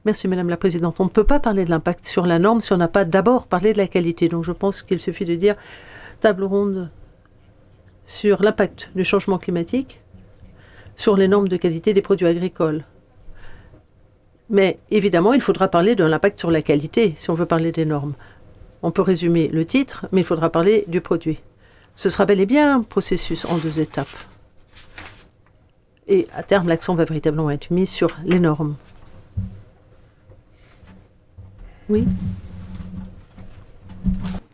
Merci Madame la Présidente. On ne peut pas parler de l'impact sur la norme si on n'a pas d'abord parlé de la qualité. Donc je pense qu'il suffit de dire table ronde sur l'impact du changement climatique, sur les normes de qualité des produits agricoles. Mais évidemment, il faudra parler de l'impact sur la qualité si on veut parler des normes. On peut résumer le titre, mais il faudra parler du produit. Ce sera bel et bien un processus en 2 étapes. Et à terme, l'accent va véritablement être mis sur les normes. Oui.